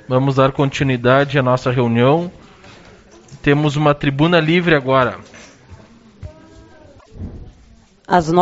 Vamos dar continuidade à nossa reunião. Temos uma tribuna livre agora. Às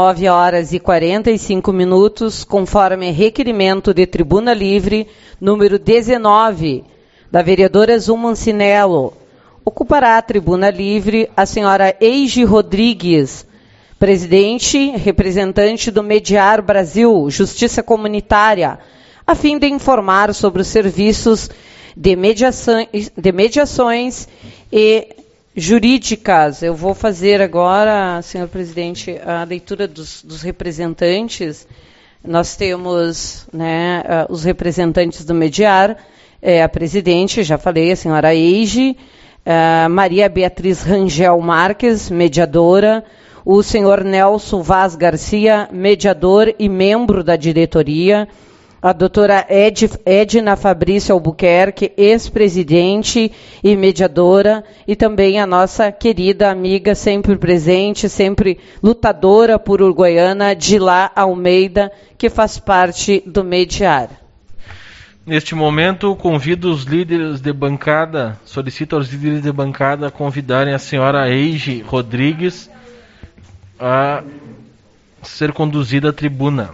9h45, conforme requerimento de tribuna livre, número 19, da vereadora Zuma Ancinello, ocupará a tribuna livre a senhora Eiji Rodrigues, presidente, representante do Mediar Brasil, Justiça Comunitária, a fim de informar sobre os serviços de mediações e jurídicas. Eu vou fazer agora, senhor presidente, a leitura dos representantes. Nós temos, os representantes do Mediar, a presidente, já falei, a senhora Eiji, Maria Beatriz Rangel Marques, mediadora, o senhor Nelson Vaz Garcia, mediador e membro da diretoria, a doutora Edna Fabrício Albuquerque, ex-presidente e mediadora, e também a nossa querida amiga, sempre presente, sempre lutadora por Uruguaiana, Dilá Almeida, que faz parte do Mediar. Neste momento, convido os líderes de bancada, solicito aos líderes de bancada a convidarem a senhora Eiji Rodrigues a ser conduzida à tribuna.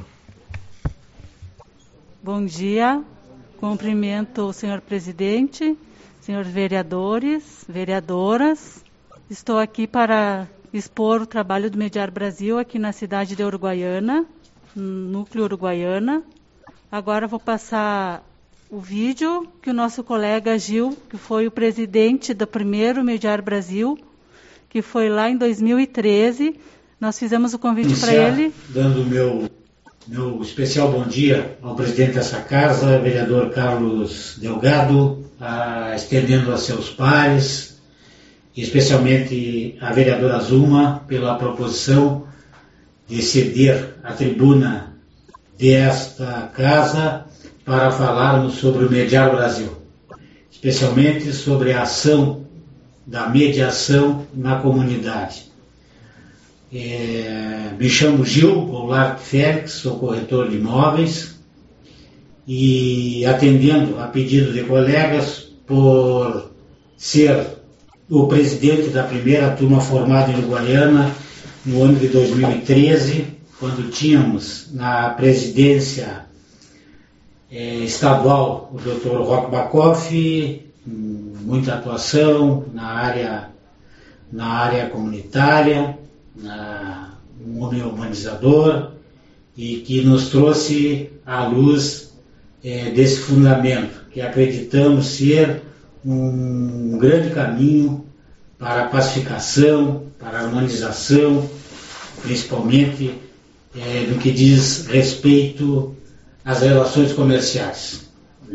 Bom dia, cumprimento o senhor presidente, senhores vereadores, vereadoras. Estou aqui para expor o trabalho do Mediar Brasil aqui na cidade de Uruguaiana, no núcleo Uruguaiana. Agora vou passar o vídeo que o nosso colega Gil, que foi o presidente do primeiro Mediar Brasil, que foi lá em 2013, nós fizemos o convite para ele. Dando meu especial bom dia ao presidente dessa casa, vereador Carlos Delgado, estendendo a seus pares, e especialmente a vereadora Zuma, pela proposição de ceder a tribuna desta casa para falarmos sobre o Mediar Brasil, especialmente sobre a ação da mediação na comunidade. Me chamo Gil Goulart Félix, sou corretor de imóveis, e atendendo a pedido de colegas por ser o presidente da primeira turma formada em Uruguaiana no ano de 2013, quando tínhamos na presidência estadual o Dr. Roque Bacoff, muita atuação na área comunitária, um homem humanizador, e que nos trouxe à luz desse fundamento, que acreditamos ser um grande caminho para a pacificação, para a humanização, principalmente no que diz respeito às relações comerciais.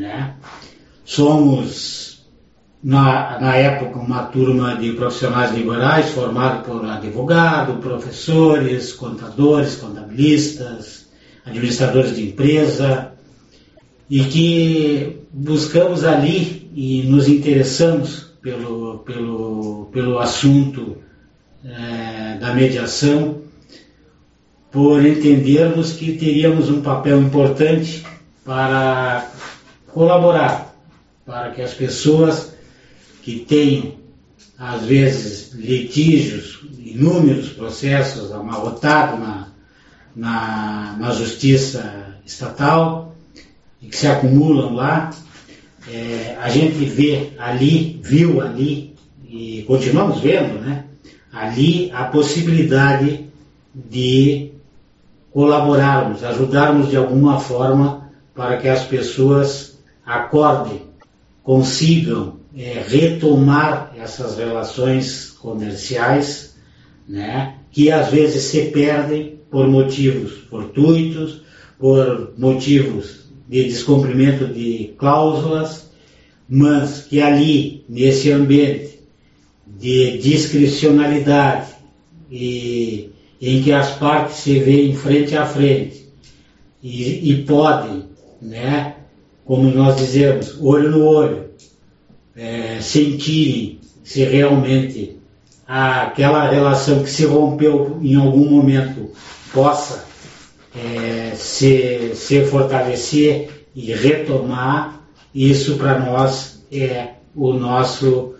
Somos, na época, uma turma de profissionais liberais formada por advogados, professores, contadores, contabilistas, administradores de empresa, e que buscamos ali e nos interessamos pelo assunto da mediação, por entendermos que teríamos um papel importante para colaborar, para que as pessoas que têm, às vezes, litígios, inúmeros processos amarrotados na justiça estatal, e que se acumulam lá, a gente viu ali, e continuamos vendo, ali a possibilidade de colaborarmos, ajudarmos de alguma forma para que as pessoas acordem, consigam retomar essas relações comerciais, que às vezes se perdem por motivos fortuitos, por motivos de descumprimento de cláusulas, mas que ali, nesse ambiente de discricionalidade e em que as partes se veem frente a frente e podem, como nós dizemos, olho no olho, sentirem se realmente aquela relação que se rompeu em algum momento possa se fortalecer e retomar, Isso para nós é o nosso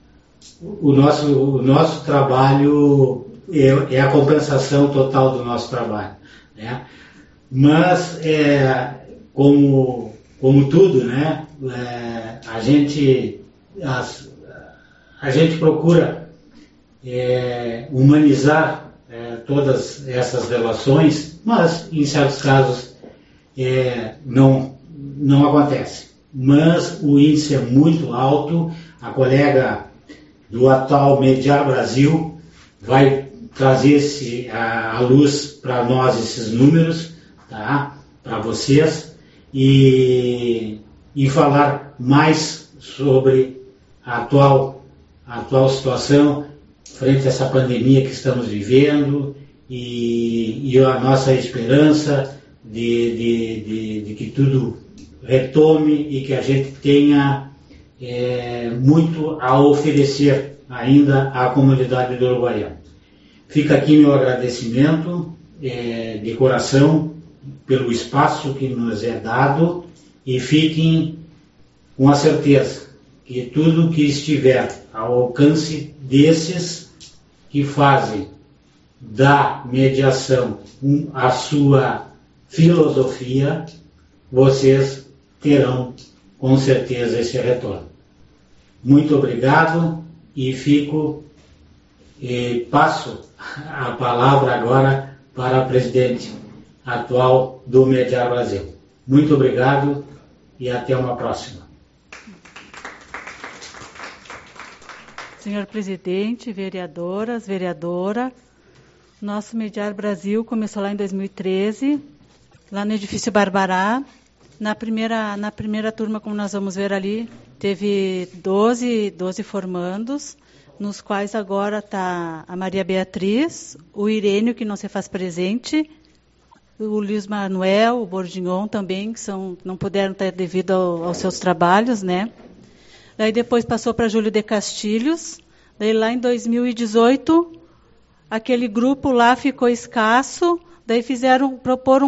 trabalho, é a compensação total do nosso trabalho, né? Mas, como tudo, né, a gente procura humanizar todas essas relações, mas em certos casos não acontece. Mas o índice é muito alto. A colega do atual Mediar Brasil vai trazer à luz para nós esses números, tá? Para vocês, e falar mais sobre a atual situação frente a essa pandemia que estamos vivendo e a nossa esperança de que tudo retome e que a gente tenha muito a oferecer ainda à comunidade do Uruguaiana. Fica aqui meu agradecimento de coração pelo espaço que nos é dado, e fiquem com a certeza que tudo que estiver ao alcance desses que fazem da mediação a sua filosofia, vocês terão com certeza esse retorno. Muito obrigado, e passo a palavra agora para a presidente atual do Mediar Brasil. Muito obrigado e até uma próxima. Senhor presidente, vereadoras, vereadora, nosso Mediar Brasil começou lá em 2013, lá no edifício Barbará. Na primeira turma, como nós vamos ver ali, teve 12 formandos, nos quais agora está a Maria Beatriz, o Irênio, que não se faz presente, o Luiz Manuel, o Bordignon também, que não puderam estar devido aos seus trabalhos, né? Daí depois passou para Júlio de Castilhos. Daí lá em 2018, aquele grupo lá ficou escasso. Daí propor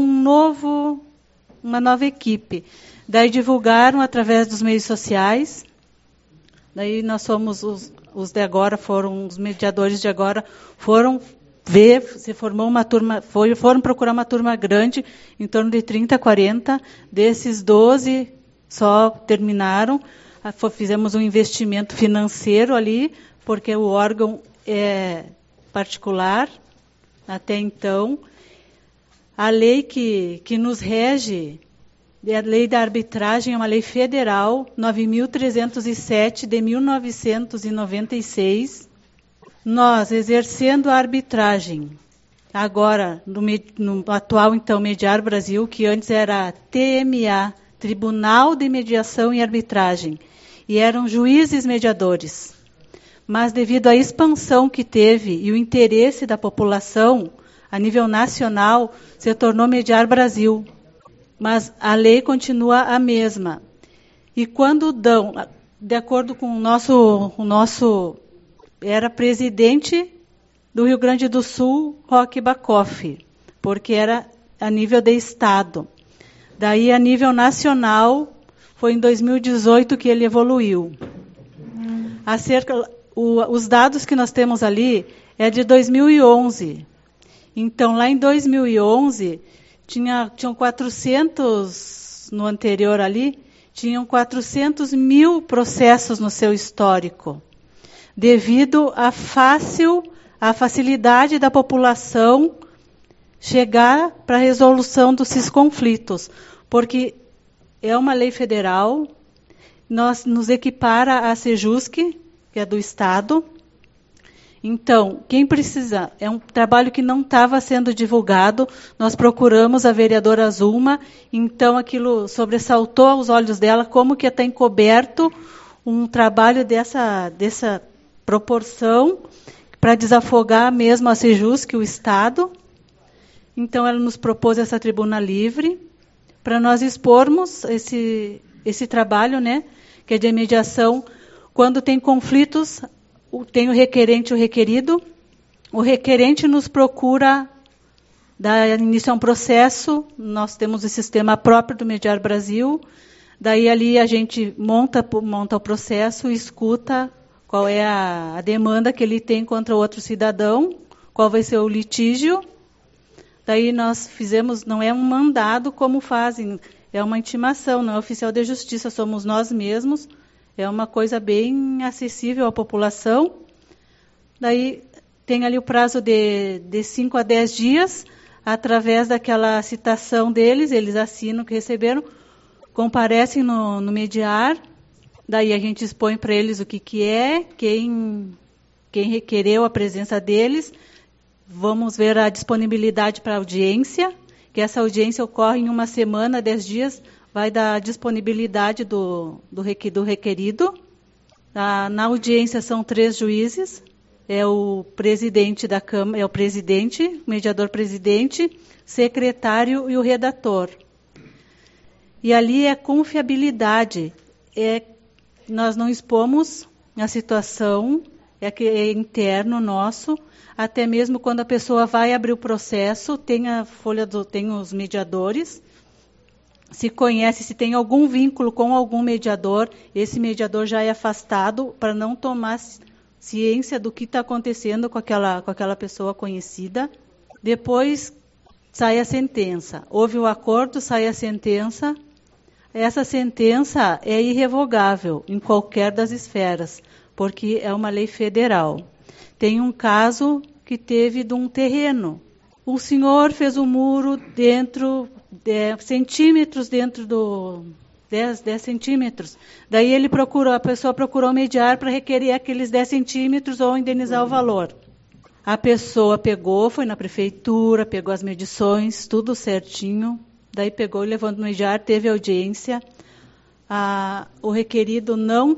uma nova equipe. Daí divulgaram através dos meios sociais. Daí nós somos os de agora, os mediadores de agora, foram ver, se formou uma turma, foram procurar uma turma grande, em torno de 30, 40. Desses 12 só terminaram. Fizemos um investimento financeiro ali, porque o órgão é particular até então. A lei que nos rege, a lei da arbitragem, é uma lei federal, 9.307 de 1996. Nós, exercendo a arbitragem, agora, no atual, então, Mediar Brasil, que antes era TMA, Tribunal de Mediação e Arbitragem, e eram juízes mediadores. Mas, devido à expansão que teve e o interesse da população, a nível nacional, se tornou Mediar Brasil. Mas a lei continua a mesma. E quando dão, de acordo com o nosso era presidente do Rio Grande do Sul, Roque Bacoff, porque era a nível de Estado. Daí, a nível nacional, foi em 2018 que ele evoluiu. Os dados que nós temos ali é de 2011. Então, lá em 2011, tinham 400, no anterior ali, tinham 400 mil processos no seu histórico, devido à facilidade da população chegar para a resolução desses conflitos, porque é uma lei federal, nos equipara à Sejusc, que é do Estado. Então, quem precisa, é um trabalho que não estava sendo divulgado, nós procuramos a vereadora Zulma, então aquilo sobressaltou aos olhos dela, como que está encoberto um trabalho dessa proporção, para desafogar mesmo a Sejusc, o Estado. Então, ela nos propôs essa tribuna livre, para nós expormos esse trabalho, né, que é de mediação. Quando tem conflitos, tem o requerente e o requerido. O requerente nos procura, dá início a um processo. Nós temos o sistema próprio do Mediar Brasil. Daí ali a gente monta o processo e escuta qual é a demanda que ele tem contra o outro cidadão, qual vai ser o litígio. Daí nós fizemos, não é um mandado como fazem, é uma intimação, não é oficial de justiça, somos nós mesmos, é uma coisa bem acessível à população. Daí tem ali o prazo de 5 a 10 dias, através daquela citação deles, eles assinam que receberam, comparecem no mediar, daí a gente expõe para eles o que é, quem requereu a presença deles, vamos ver a disponibilidade para audiência, que essa audiência ocorre em 1 semana, 10 dias, vai dar a disponibilidade do requerido. Na audiência são 3 juízes, é o presidente da Câmara, é o presidente, mediador-presidente, secretário e o redator. E ali é confiabilidade, nós não expomos a situação, é interno nosso, até mesmo quando a pessoa vai abrir o processo, tem os mediadores, se conhece, se tem algum vínculo com algum mediador, esse mediador já é afastado para não tomar ciência do que está acontecendo com aquela pessoa conhecida. Depois sai a sentença. Houve o acordo, sai a sentença. Essa sentença é irrevogável em qualquer das esferas, porque é uma lei federal. Tem um caso que teve de um terreno. O senhor fez um muro dentro, 10 centímetros dentro do... 10 centímetros. Daí a pessoa procurou mediar para requerer aqueles 10 centímetros ou indenizar o valor. A pessoa pegou, foi na prefeitura, pegou as medições, tudo certinho. Daí pegou e levou no mediar, teve audiência. O requerido não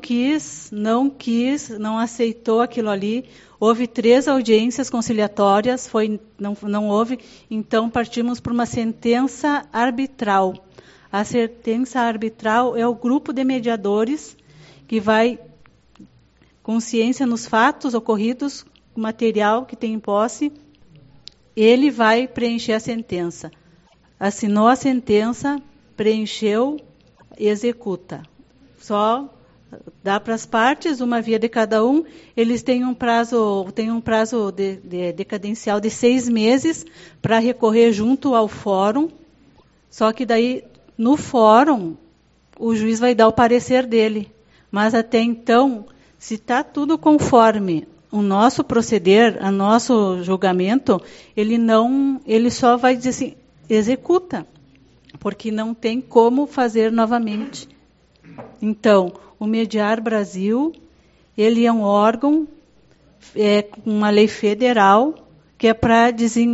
aceitou aquilo ali. Houve 3 audiências conciliatórias, não houve. Então partimos para uma sentença arbitral. A sentença arbitral é o grupo de mediadores que vai, com ciência nos fatos ocorridos, o material que tem em posse, ele vai preencher a sentença. Assinou a sentença, preencheu, executa. Só dá para as partes, uma via de cada um. Eles têm um prazo decadencial de 6 meses para recorrer junto ao fórum. Só que daí, no fórum, o juiz vai dar o parecer dele. Mas até então, se está tudo conforme o nosso proceder, o nosso julgamento, ele só vai dizer assim, executa, porque não tem como fazer novamente. Então, o Mediar Brasil, ele é um órgão, uma lei federal, que é para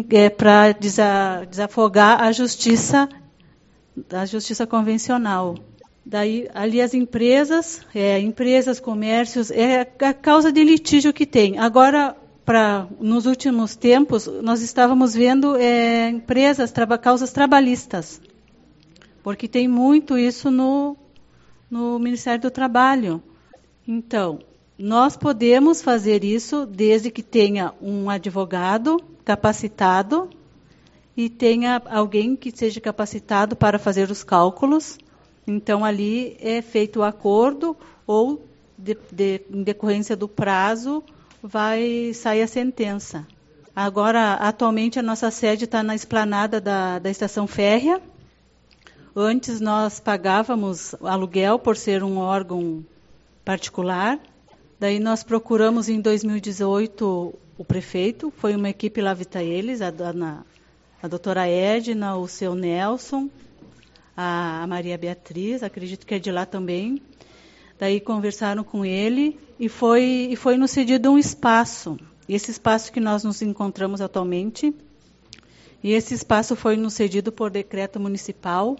desafogar a justiça convencional. Daí, ali as empresas, comércios, é a causa de litígio que tem. Agora, nos últimos tempos, nós estávamos vendo causas trabalhistas, porque tem muito isso no Ministério do Trabalho. Então, nós podemos fazer isso desde que tenha um advogado capacitado e tenha alguém que seja capacitado para fazer os cálculos. Então, ali é feito o acordo ou, em decorrência do prazo, vai sair a sentença. Agora, atualmente, a nossa sede está na esplanada da Estação Férrea. Antes, nós pagávamos aluguel por ser um órgão particular. Daí, nós procuramos, em 2018, o prefeito. Foi uma equipe lá visitar eles, a doutora Edna, o seu Nelson, a Maria Beatriz, acredito que é de lá também. Daí conversaram com ele e foi nos cedido um espaço. Esse espaço que nós nos encontramos atualmente. E esse espaço foi nos cedido por decreto municipal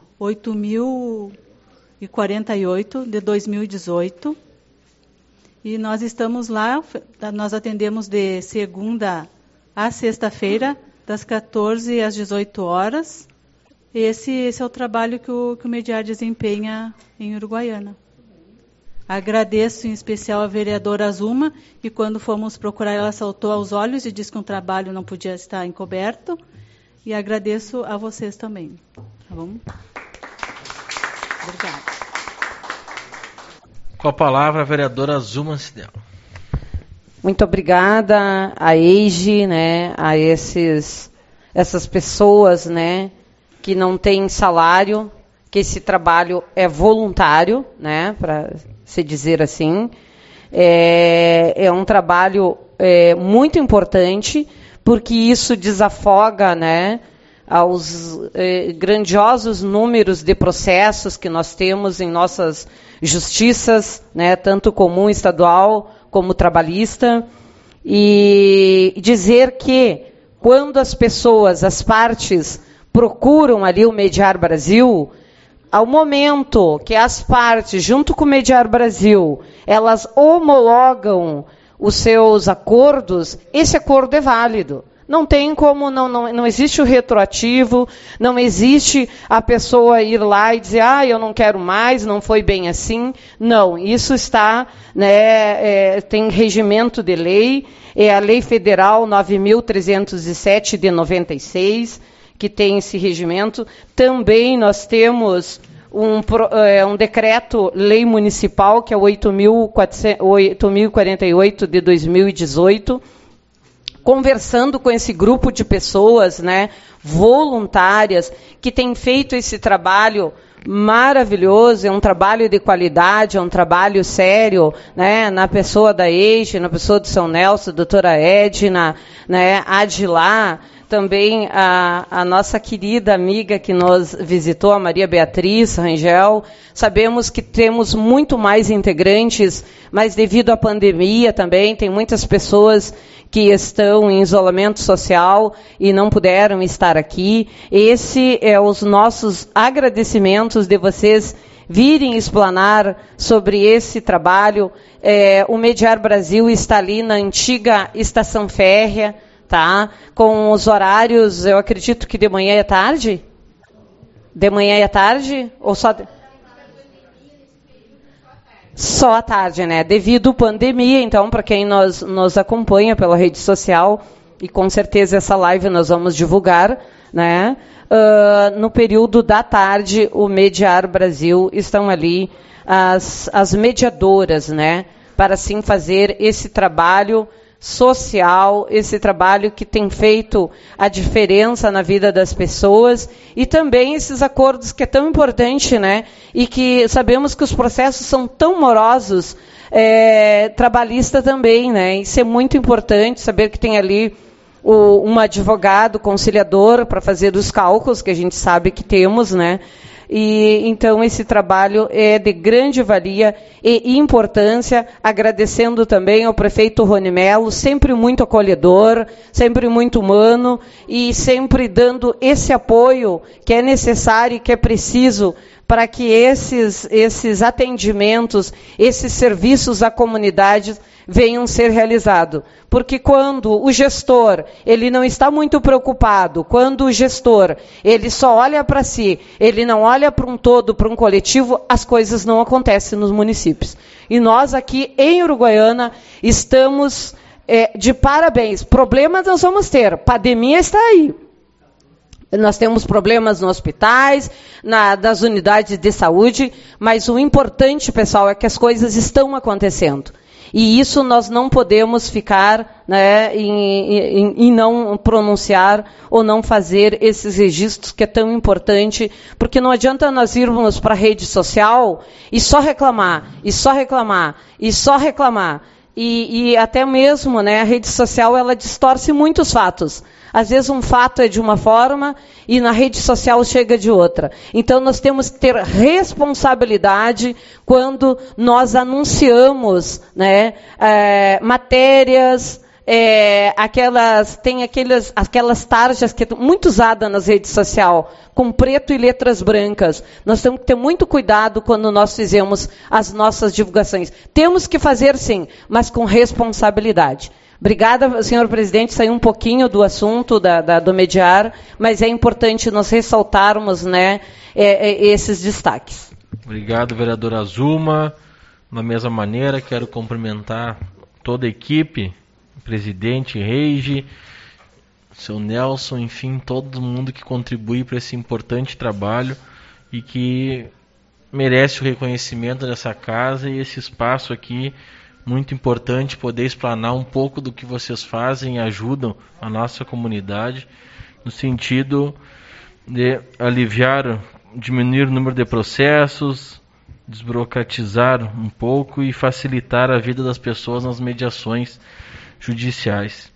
8.048 de 2018. E nós estamos lá, nós atendemos de segunda a sexta-feira, das 14 às 18 horas. Esse é o trabalho que o Mediar desempenha em Uruguaiana. Agradeço em especial a vereadora Azuma, que quando fomos procurar, ela saltou aos olhos e disse que um trabalho não podia estar encoberto. E agradeço a vocês também. Tá bom? Obrigada. Com a palavra, a vereadora Zuma Cidel. Muito obrigada a EIGE, né, a essas pessoas, né, que não têm salário, que esse trabalho é voluntário, né, para se dizer assim. É um trabalho muito importante, porque isso desafoga, né, aos grandiosos números de processos que nós temos em nossas justiças, né, tanto comum estadual como trabalhista, e dizer que quando as pessoas, as partes, procuram ali o Mediar Brasil, ao momento que as partes, junto com o Mediar Brasil, elas homologam os seus acordos, esse acordo é válido. Não tem como, não existe o retroativo, não existe a pessoa ir lá e dizer, eu não quero mais, não foi bem assim. Não, isso está, né, tem regimento de lei, é a Lei Federal 9.307 de 96, que tem esse regimento. Também nós temos um decreto, lei municipal, que é o 8.048 de 2018, conversando com esse grupo de pessoas, né, voluntárias, que têm feito esse trabalho maravilhoso, é um trabalho de qualidade, é um trabalho sério, né, na pessoa da EIGE, na pessoa do São Nelson, doutora Edna, né, Adilá, também a nossa querida amiga que nos visitou, a Maria Beatriz Rangel. Sabemos que temos muito mais integrantes, mas devido à pandemia também, tem muitas pessoas que estão em isolamento social e não puderam estar aqui. Esse é os nossos agradecimentos de vocês virem explanar sobre esse trabalho. O Mediar Brasil está ali na antiga estação férrea, tá? Com os horários, eu acredito que de manhã e à tarde? De manhã e à tarde? Ou só... Só à tarde, né? Devido à pandemia, então, para quem nos acompanha pela rede social, e com certeza essa live nós vamos divulgar, né? No período da tarde, o Mediar Brasil estão ali as mediadoras, né? Para assim fazer esse trabalho social, esse trabalho que tem feito a diferença na vida das pessoas, e também esses acordos que é tão importante, né? E que sabemos que os processos são tão morosos, trabalhista também, né? Isso é muito importante, saber que tem ali um advogado, conciliador, para fazer os cálculos, que a gente sabe que temos, né? E, então, esse trabalho é de grande valia e importância, agradecendo também ao prefeito Rony Melo, sempre muito acolhedor, sempre muito humano e sempre dando esse apoio que é necessário e que é preciso para que esses atendimentos, esses serviços à comunidade venham ser realizados. Porque quando o gestor, ele não está muito preocupado, quando o gestor, ele só olha para si, ele não olha para um todo, para um coletivo, as coisas não acontecem nos municípios. E nós aqui em Uruguaiana estamos de parabéns. Problemas nós vamos ter, pandemia está aí. Nós temos problemas nos hospitais, nas unidades de saúde, mas o importante, pessoal, é que as coisas estão acontecendo. E isso nós não podemos ficar, né, em não pronunciar ou não fazer esses registros, que é tão importante, porque não adianta nós irmos para a rede social e só reclamar, e só reclamar, e só reclamar. E até mesmo, né, a rede social, ela distorce muitos fatos. Às vezes um fato é de uma forma e na rede social chega de outra. Então nós temos que ter responsabilidade quando nós anunciamos, né, matérias, aquelas tarjas que é muito usada nas redes sociais, com preto e letras brancas. Nós temos que ter muito cuidado quando nós fizemos as nossas divulgações. Temos que fazer sim, mas com responsabilidade. Obrigada, senhor presidente, saiu um pouquinho do assunto do Mediar, mas é importante nós ressaltarmos, né, esses destaques. Obrigado, vereadora Zuma. Da mesma maneira, quero cumprimentar toda a equipe, o presidente Reige, seu Nelson, enfim, todo mundo que contribui para esse importante trabalho e que merece o reconhecimento dessa casa e esse espaço aqui, muito importante, poder explanar um pouco do que vocês fazem e ajudam a nossa comunidade, no sentido de aliviar, diminuir o número de processos, desburocratizar um pouco e facilitar a vida das pessoas nas mediações judiciais.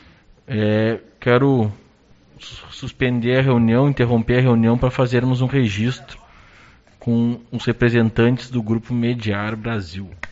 Quero suspender a reunião, interromper a reunião para fazermos um registro com os representantes do Grupo Mediar Brasil.